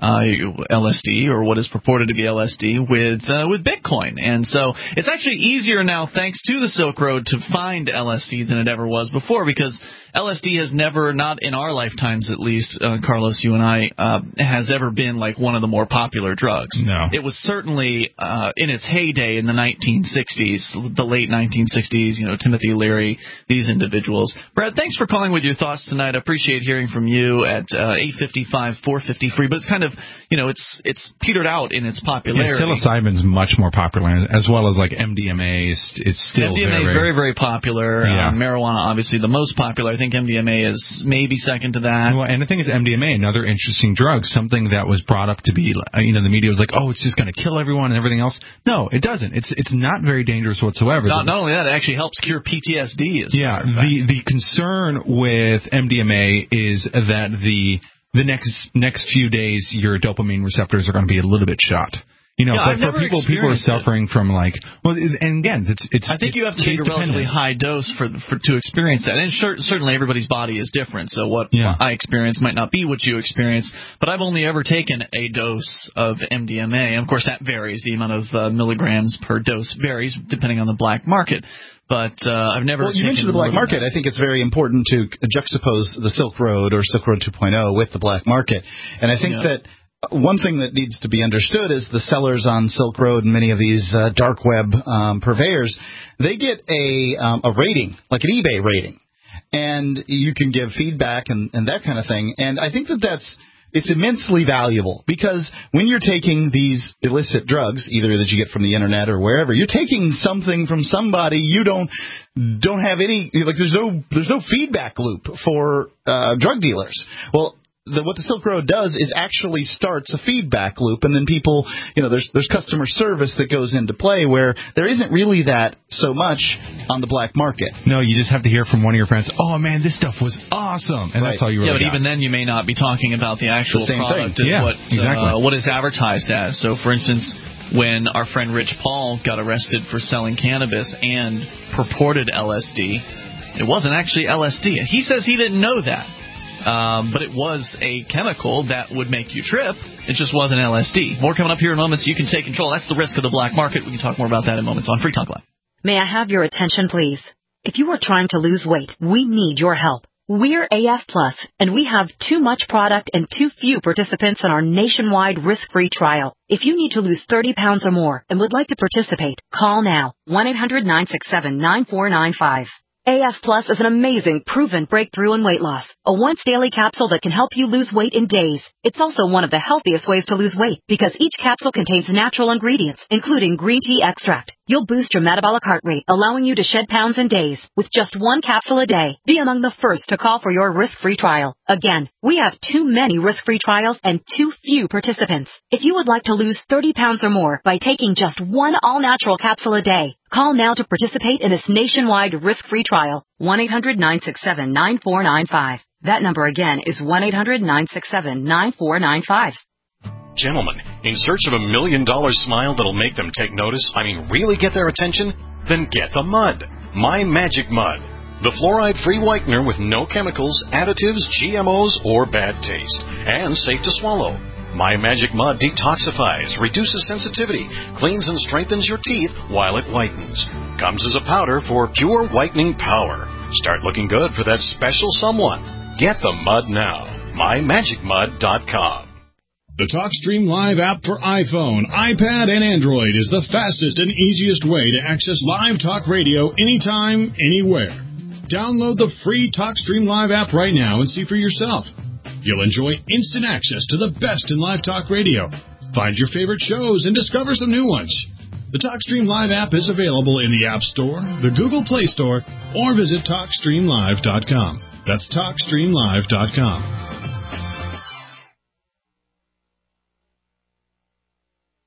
uh, L S D, or what is purported to be L S D, with uh, with Bitcoin. And so it's actually easier now, thanks to the Silk Road, to find L S D than it ever was before, because L S D has never, not in our lifetimes at least, uh, Carlos, you and I, uh, has ever been like one of the more popular drugs. No. It was certainly uh, in its heyday in the nineteen sixties, the late nineteen sixties, you know, Timothy Leary, these individuals. Brad, thanks for calling with your thoughts tonight. I appreciate hearing from you at uh, eight five five, four five zero, free. But it's kind of, you know, it's it's petered out in its popularity. Yeah, psilocybin's much more popular, as well as like M D M A is it's still M D M A very, very, very popular. Yeah. Uh, marijuana, obviously, the most popular. I think M D M A is maybe second to that. Well, and the thing is, M D M A, another interesting drug, something that was brought up to be, you know, the media was like, oh, it's just going to kill everyone and everything else. No, it doesn't. It's it's not very dangerous whatsoever. Not, not only that, it actually helps cure P T S D. As yeah, the the concern with M D M A is that the the next next few days your dopamine receptors are going to be a little bit shot. You know, yeah, for, for people people are suffering it. from like, well, and again, it's it's. I think you have to take a relatively high dose for for to experience that, and sure, certainly everybody's body is different. So what yeah. I experience might not be what you experience. But I've only ever taken a dose of M D M A, and of course that varies. The amount of uh, milligrams per dose varies depending on the black market. But uh, I've never. Well, you mentioned the black market. I think it's very important to juxtapose the Silk Road or Silk Road two point oh with the black market, and I think yeah. that. One thing that needs to be understood is the sellers on Silk Road and many of these uh, dark web um, purveyors, they get a um, a rating, like an eBay rating, and you can give feedback and, and that kind of thing. And I think that that's it's immensely valuable, because when you're taking these illicit drugs, either that you get from the internet or wherever, you're taking something from somebody you don't don't have any like. There's no there's no feedback loop for uh, drug dealers. Well. The, what the Silk Road does is actually starts a feedback loop, and then people, you know, there's there's customer service that goes into play where there isn't really that so much on the black market. No, you just have to hear from one of your friends, oh, man, this stuff was awesome, and right. that's all you really Yeah, but got. even then you may not be talking about the actual the same product thing. as yeah, what, exactly. uh, what is advertised as. So, for instance, when our friend Rich Paul got arrested for selling cannabis and purported L S D, it wasn't actually L S D. He says he didn't know that. Um, but it was a chemical that would make you trip. It just wasn't L S D. More coming up here in moments. You can take control. That's the risk of the black market. We can talk more about that in moments on Free Talk Live. May I have your attention, please? If you are trying to lose weight, we need your help. We're A F Plus, and we have too much product and too few participants in our nationwide risk-free trial. If you need to lose thirty pounds or more and would like to participate, call now. one eight hundred nine six seven nine four nine five. A F Plus is an amazing, proven breakthrough in weight loss. A once-daily capsule that can help you lose weight in days. It's also one of the healthiest ways to lose weight because each capsule contains natural ingredients, including green tea extract. You'll boost your metabolic heart rate, allowing you to shed pounds in days. With just one capsule a day, be among the first to call for your risk-free trial. Again, we have too many risk-free trials and too few participants. If you would like to lose thirty pounds or more by taking just one all-natural capsule a day, call now to participate in this nationwide risk-free trial. one eight hundred nine six seven nine four nine five. That number again is one eight hundred nine six seven nine four nine five. Gentlemen, in search of a million dollar smile that'll make them take notice, I mean really get their attention? Then get the mud. My Magic Mud. The fluoride-free whitener with no chemicals, additives, G M Os, or bad taste. And safe to swallow. My Magic Mud detoxifies, reduces sensitivity, cleans and strengthens your teeth while it whitens. Comes as a powder for pure whitening power. Start looking good for that special someone. Get the mud now. my magic mud dot com. The TalkStream Live app for iPhone, iPad, and Android is the fastest and easiest way to access live talk radio anytime, anywhere. Download the free TalkStream Live app right now and see for yourself. You'll enjoy instant access to the best in live talk radio. Find your favorite shows and discover some new ones. The TalkStream Live app is available in the App Store, the Google Play Store, or visit talk stream live dot com. That's talk stream live dot com.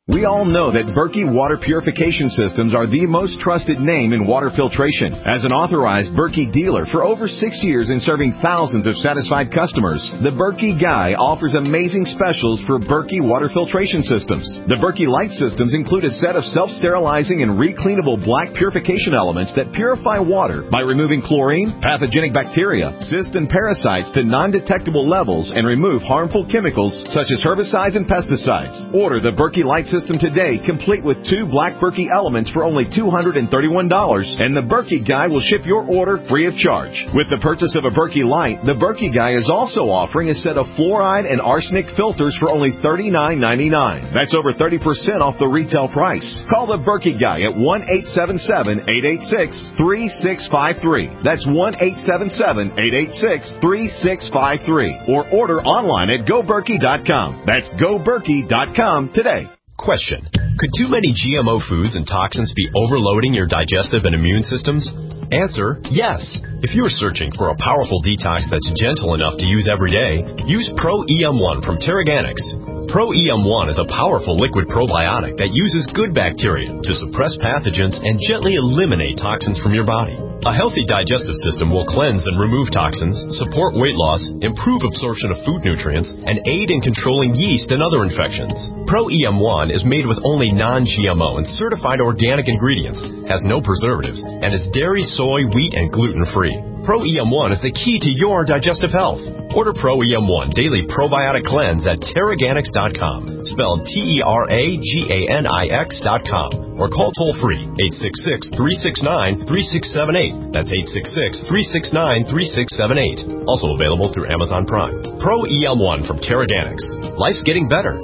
We all know that Berkey Water Purification Systems are the most trusted name in water filtration. As an authorized Berkey dealer for over six years and serving thousands of satisfied customers, the Berkey Guy offers amazing specials for Berkey Water Filtration Systems. The Berkey Light Systems include a set of self-sterilizing and recleanable black purification elements that purify water by removing chlorine, pathogenic bacteria, cysts, and parasites to non-detectable levels and remove harmful chemicals such as herbicides and pesticides. Order the Berkey Light System today, complete with two black Berkey elements for only two hundred thirty-one dollars, and the Berkey Guy will ship your order free of charge. With the purchase of a Berkey Light, the Berkey Guy is also offering a set of fluoride and arsenic filters for only thirty-nine ninety-nine. That's over thirty percent off the retail price. Call the Berkey Guy at one eight seven seven, eight eight six, three six five three. That's one eight seven seven, eight eight six, three six five three. Or order online at go berkey dot com. That's go berkey dot com today. Question. Could too many G M O foods and toxins be overloading your digestive and immune systems? Answer, yes. If you're searching for a powerful detox that's gentle enough to use every day, use Pro E M one from Terraganics. Pro E M one is a powerful liquid probiotic that uses good bacteria to suppress pathogens and gently eliminate toxins from your body. A healthy digestive system will cleanse and remove toxins, support weight loss, improve absorption of food nutrients, and aid in controlling yeast and other infections. Pro E M one is made with only non-G M O and certified organic ingredients, has no preservatives, and is dairy, soy, wheat, and gluten-free. Pro E M one is the key to your digestive health. Order Pro E M one Daily Probiotic Cleanse at Terraganics dot com, spelled T E R A G A N I X dot com, or call toll-free eight six six, three six nine, three six seven eight. That's eight six six, three six nine, three six seven eight. Also available through Amazon Prime. Pro E M one from Terraganics. Life's getting better.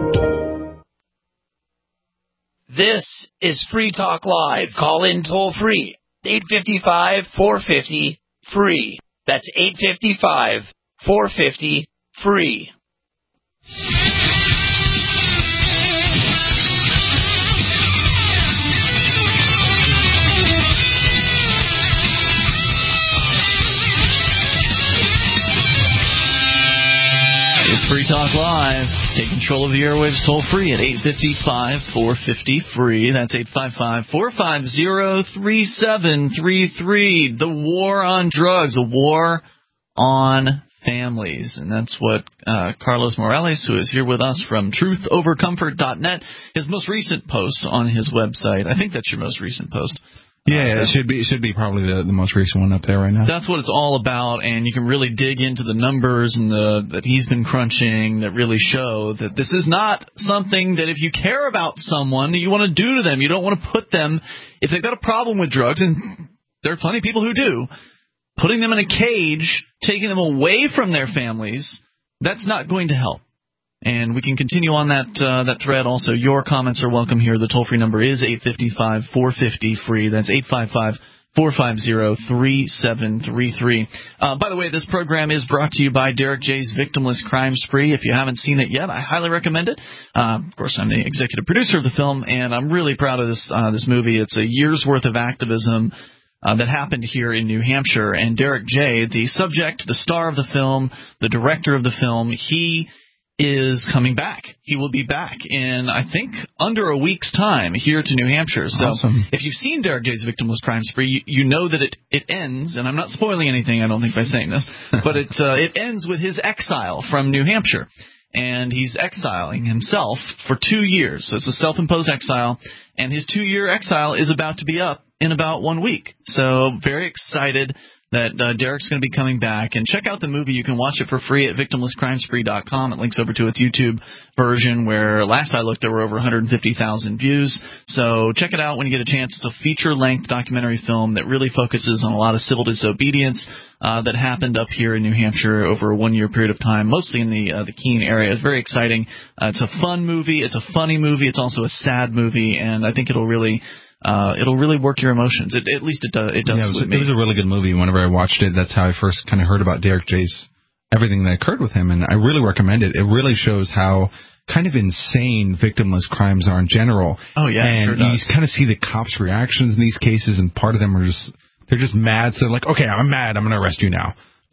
This is Free Talk Live. Call in toll-free, eight five five, four five zero, free. That's eight five five, four five zero, free. It's Free Talk Live. Take control of the airwaves toll free at eight five five, four five zero, free. That's eight five five, four five zero, three seven three three. The war on drugs, a war on families. And that's what uh, Carlos Morales, who is here with us from truth over comfort dot net, his most recent post on his website. I think that's your most recent post. Yeah, it should be it should be probably the, the most recent one up there right now. That's what it's all about, and you can really dig into the numbers and the that he's been crunching that really show that this is not something that if you care about someone that you want to do to them. You don't want to put them, if they've got a problem with drugs, and there are plenty of people who do, putting them in a cage, taking them away from their families, that's not going to help. And we can continue on that uh, that thread. Also, your comments are welcome here. The toll-free number is eight five five, four five zero, free. That's eight five five, four five zero, three seven three three. Uh, by the way, this program is brought to you by Derek J's Victimless Crime Spree. If you haven't seen it yet, I highly recommend it. Uh, of course, I'm the executive producer of the film, and I'm really proud of this uh, this movie. It's a year's worth of activism Uh, that happened here in New Hampshire. And Derek J., the subject, the star of the film, the director of the film, he is coming back. He will be back in, I think, under a week's time here to New Hampshire. So awesome. If you've seen Derek J's Victimless Crime Spree, you, you know that it, it ends, and I'm not spoiling anything, I don't think, by saying this, but it uh, it ends with his exile from New Hampshire. And he's exiling himself for two years. So it's a self-imposed exile, and his two-year exile is about to be up in about one week. So very excited that uh, Derek's going to be coming back. And check out the movie. You can watch it for free at victimless crime spree dot com. It links over to its YouTube version, where last I looked there were over one hundred fifty thousand views. So check it out when you get a chance. It's a feature-length documentary film that really focuses on a lot of civil disobedience uh, that happened up here in New Hampshire over a one-year period of time, mostly in the uh, the Keene area. It's very exciting. Uh, it's a fun movie. It's a funny movie. It's also a sad movie, and I think it'll really Uh, it'll really work your emotions. It, at least it does. It does yeah, it was, with me. It was a really good movie. Whenever I watched it, that's how I first kind of heard about Derek J's everything that occurred with him, and I really recommend it. It really shows how kind of insane victimless crimes are in general. Oh yeah, and sure does. you kind of see the cops' reactions in these cases, and part of them are just they're just mad. So like, okay, I'm mad. I'm going to arrest you now.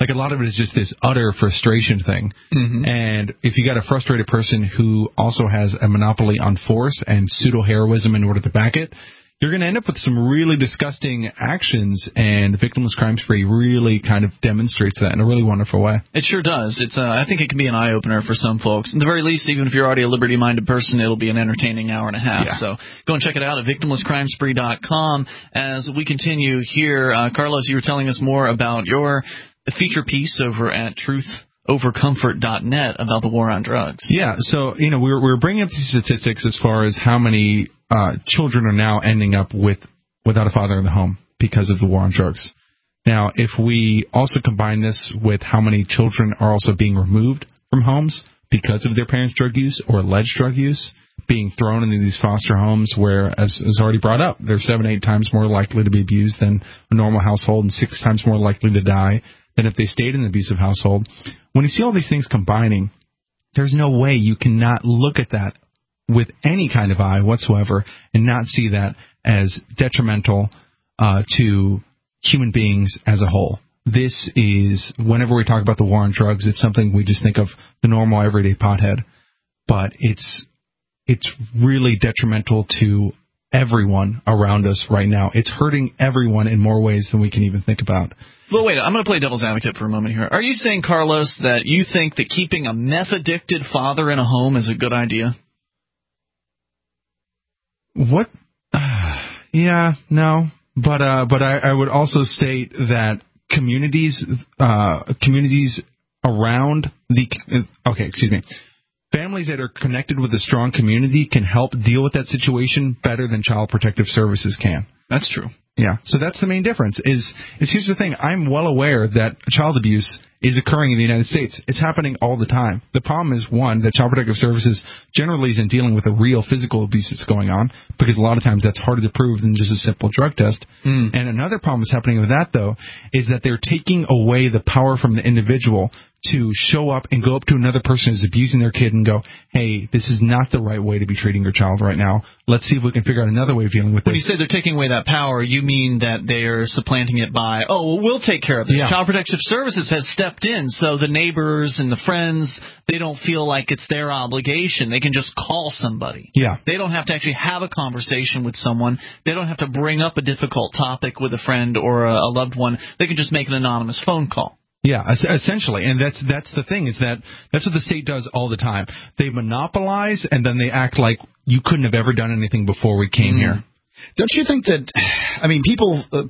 Like, a lot of it is just this utter frustration thing. Mm-hmm. And if you got a frustrated person who also has a monopoly on force and pseudo-heroism in order to back it, you're going to end up with some really disgusting actions, and Victimless Crime Spree really kind of demonstrates that in a really wonderful way. It sure does. It's uh, I think it can be an eye-opener for some folks. At the very least, even if you're already a liberty-minded person, it'll be an entertaining hour and a half. Yeah. So go and check it out at victimless crime spree dot com. As we continue here, uh, Carlos, you were telling us more about your feature piece over at truth over comfort dot net about the war on drugs. Yeah, so, you know, we were, we were bringing up these statistics as far as how many uh, children are now ending up with without a father in the home because of the war on drugs. Now, if we also combine this with how many children are also being removed from homes because of their parents' drug use or alleged drug use, being thrown into these foster homes where, as is already brought up, they're seven, eight times more likely to be abused than a normal household and six times more likely to die than if they stayed in an abusive household. When you see all these things combining, there's no way you cannot look at that with any kind of eye whatsoever and not see that as detrimental uh, to human beings as a whole. This is, whenever we talk about the war on drugs, it's something we just think of the normal everyday pothead, but it's it's really detrimental to everyone around us right now. It's hurting everyone in more ways than we can even think about. Well, wait, I'm going to play devil's advocate for a moment here. Are you saying, Carlos, that you think that keeping a meth-addicted father in a home is a good idea? What? Uh, yeah, no. But uh, but I, I would also state that communities uh, communities around the okay, excuse me, families that are connected with a strong community can help deal with that situation better than Child Protective Services can. That's true. Yeah, so that's the main difference. Is is here's the thing. I'm well aware that child abuse is occurring in the United States. It's happening all the time. The problem is, one, that Child Protective Services generally isn't dealing with a real physical abuse that's going on, because a lot of times that's harder to prove than just a simple drug test. Mm. And another problem that's happening with that, though, is that they're taking away the power from the individual to show up and go up to another person who's abusing their kid and go, hey, this is not the right way to be treating your child right now. Let's see if we can figure out another way of dealing with this. When you say they're taking away that power, you mean that they're supplanting it by, oh, well, we'll take care of this. Yeah. Child Protective Services has stepped in, so the neighbors and the friends, they don't feel like it's their obligation. They can just call somebody. Yeah. They don't have to actually have a conversation with someone. They don't have to bring up a difficult topic with a friend or a, a loved one. They can just make an anonymous phone call. Yeah, essentially, and that's that's the thing, is that that's what the state does all the time. They monopolize, and then they act like you couldn't have ever done anything before we came mm. here. Don't you think that, I mean, people, uh,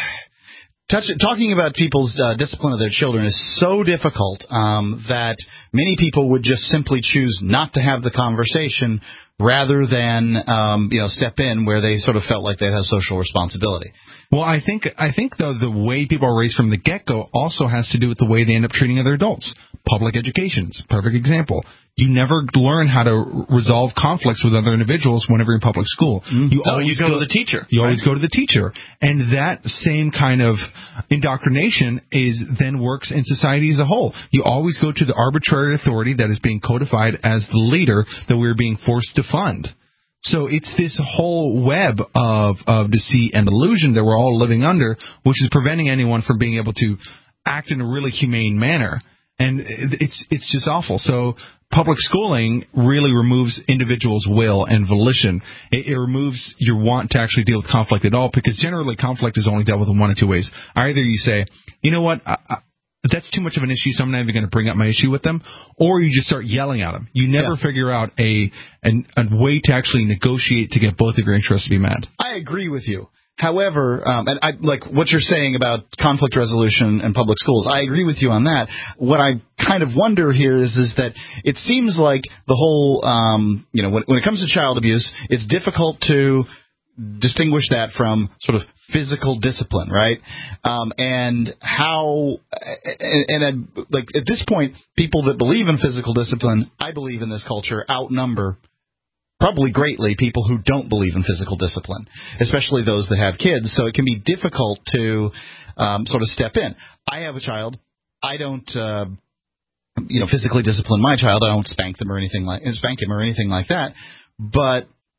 touch, talking about people's uh, discipline of their children is so difficult um, that many people would just simply choose not to have the conversation rather than, um, you know, step in where they sort of felt like they'd have social responsibility. Well, I think, I think though, the way people are raised from the get-go also has to do with the way they end up treating other adults. Public education is a perfect example. You never learn how to resolve conflicts with other individuals whenever you're in public school. Mm-hmm. You oh, always you go, go to the teacher. You right? always go to the teacher. And that same kind of indoctrination is then works in society as a whole. You always go to the arbitrary authority that is being codified as the leader that we're being forced to fund. So it's this whole web of, of deceit and illusion that we're all living under, which is preventing anyone from being able to act in a really humane manner. And it's it's just awful. So public schooling really removes individuals' will and volition. It, it removes your want to actually deal with conflict at all, because generally conflict is only dealt with in one of two ways. Either you say, you know what, I, I, that's too much of an issue, so I'm not even going to bring up my issue with them, or you just start yelling at them. You never yeah. figure out a, a a way to actually negotiate to get both of your interests to be met. I agree with you. However, um, and I like what you're saying about conflict resolution and public schools. I agree with you on that. What I kind of wonder here is is that it seems like the whole, um, you know, when, when it comes to child abuse, it's difficult to distinguish that from sort of physical discipline, right? Um, and how, and, and uh, like at this point, people that believe in physical discipline, I believe in this culture, outnumber probably greatly people who don't believe in physical discipline, especially those that have kids. So it can be difficult to um, sort of step in. I have a child. I don't, uh, you know, physically discipline my child. I don't spank them or anything like spank him or anything like that. But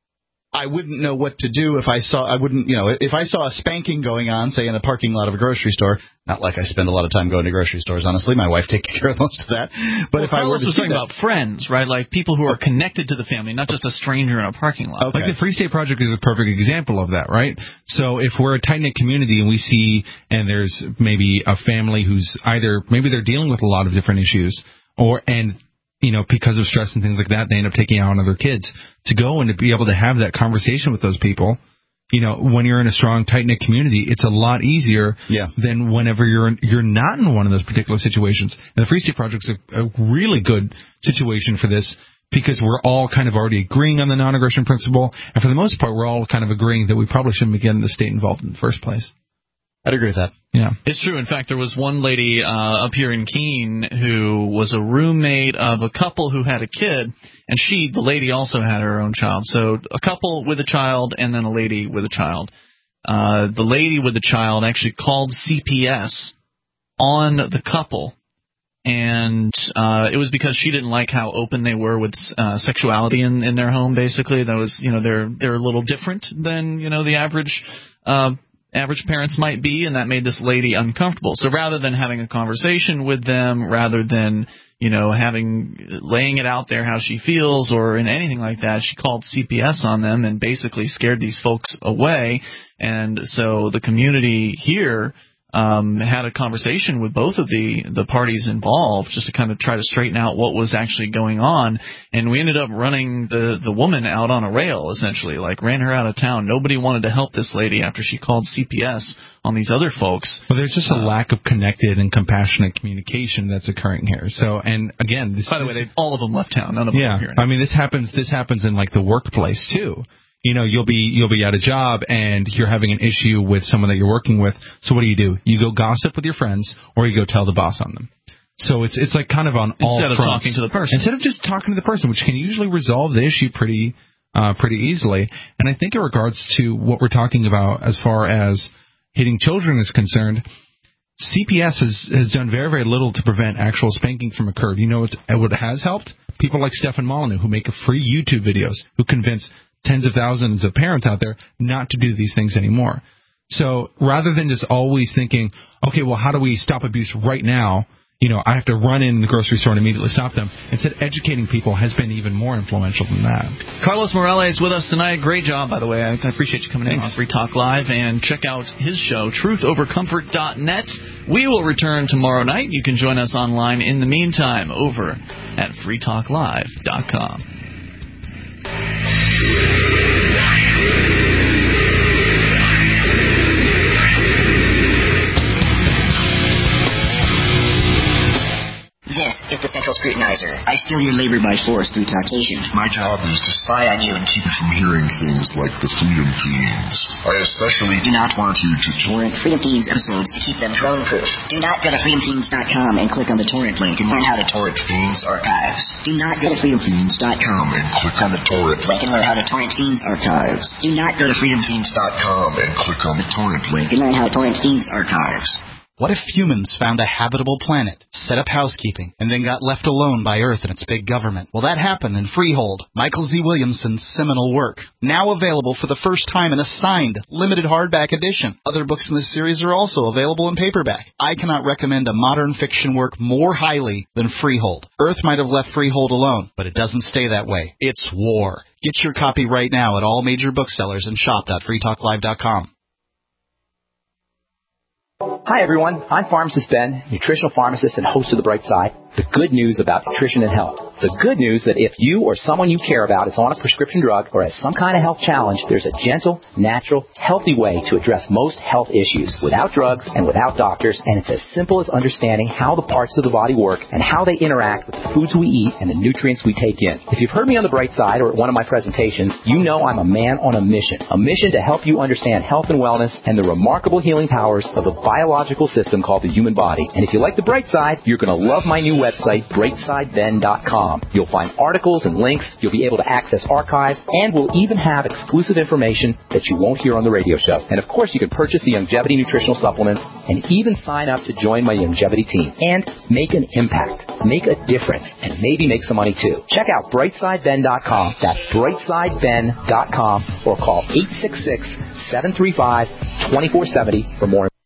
I wouldn't know what to do if I saw, I wouldn't, you know, if I saw a spanking going on, say, in a parking lot of a grocery store, not like I spend a lot of time going to grocery stores, honestly. My wife takes care of most of that. But well, if I were to was see talking that, about friends, right? Like people who are connected to the family, not just a stranger in a parking lot. Okay. Like the Free State Project is a perfect example of that, right? So if we're a tight-knit community and we see, and there's maybe a family who's either, maybe they're dealing with a lot of different issues, or, and, you know, because of stress and things like that, they end up taking out on other kids. To go and to be able to have that conversation with those people, you know, when you're in a strong, tight-knit community, it's a lot easier yeah. than whenever you're in, you're not in one of those particular situations. And the Free State Project's a, a really good situation for this because we're all kind of already agreeing on the non-aggression principle, and for the most part, we're all kind of agreeing that we probably shouldn't be getting the state involved in the first place. I'd agree with that. Yeah. It's true. In fact, there was one lady uh, up here in Keene who was a roommate of a couple who had a kid, and she, the lady, also had her own child. So a couple with a child and then a lady with a child. Uh, the lady with the child actually called C P S on the couple, and uh, it was because she didn't like how open they were with uh, sexuality in, in their home, basically. That was, you know, they're, they're a little different than, you know, the average uh average parents might be, and that made this lady uncomfortable. So rather than having a conversation with them, rather than, you know, having, laying it out there how she feels or in anything like that, she called C P S on them and basically scared these folks away. And so the community here um, had a conversation with both of the, the parties involved just to kind of try to straighten out what was actually going on. And we ended up running the, the woman out on a rail, essentially, like ran her out of town. Nobody wanted to help this lady after she called C P S on these other folks. Well, there's just a uh, lack of connected and compassionate communication that's occurring here. So, and again, this, by the way, they, all of them left town. None of them yeah, are here now. I mean, this happens, this happens in like the workplace too. You know, you'll be you'll be at a job and you're having an issue with someone that you're working with. So what do you do? You go gossip with your friends, or you go tell the boss on them. So it's it's like kind of on all instead of fronts. talking to the person. Instead of just talking to the person, which can usually resolve the issue pretty uh, pretty easily. And I think in regards to what we're talking about as far as hitting children is concerned, C P S has has done very very little to prevent actual spanking from occurring. You know, it's, what has helped? People like Stefan Molyneux, who make free YouTube videos, who convince tens of thousands of parents out there not to do these things anymore. So rather than just always thinking, okay, well, how do we stop abuse right now? You know, I have to run in the grocery store and immediately stop them. Instead, educating people has been even more influential than that. Carlos Morales with us tonight. Great job, by the way. I appreciate you coming Thanks. in on Free Talk Live. And check out his show, truth over comfort dot net. We will return tomorrow night. You can join us online in the meantime over at free talk live dot com. This is the Central Scrutinizer. I steal your labor by force through taxation. My job is to spy on you and keep you from hearing things like the Freedom Fiends. I especially do not want you to torrent Freedom Fiends episodes to keep them drone-proof. Do not go to freedom fiends dot com and click on the torrent link and learn how to torrent Fiends archives. Do not go to freedom fiends dot com and click on the torrent link and learn how to torrent Fiends archives. Do not go to freedom fiends dot com and click on the torrent link and learn how to torrent Fiends archives. What if humans found a habitable planet, set up housekeeping, and then got left alone by Earth and its big government? Well, that happened in Freehold, Michael Z. Williamson's seminal work. Now available for the first time in a signed, limited hardback edition. Other books in this series are also available in paperback. I cannot recommend a modern fiction work more highly than Freehold. Earth might have left Freehold alone, but it doesn't stay that way. It's war. Get your copy right now at all major booksellers and shop dot free talk live dot com. Hi, everyone. I'm Pharmacist Ben, nutritional pharmacist and host of The Bright Side. The good news about nutrition and health. The good news that if you or someone you care about is on a prescription drug or has some kind of health challenge, there's a gentle, natural, healthy way to address most health issues without drugs and without doctors, and it's as simple as understanding how the parts of the body work and how they interact with the foods we eat and the nutrients we take in. If you've heard me on The Bright Side or at one of my presentations, you know I'm a man on a mission. A mission to help you understand health and wellness and the remarkable healing powers of the biological system called the human body. And if you like The Bright Side, you're going to love my new website, brightside ben dot com. You'll find articles and links. You'll be able to access archives, and we'll even have exclusive information that you won't hear on the radio show. And of course, you can purchase the Youngevity nutritional supplements and even sign up to join my Youngevity team and make an impact, make a difference, and maybe make some money too. Check out brightside ben dot com. That's brightside ben dot com or call eight six six, seven three five, two four seven zero for more.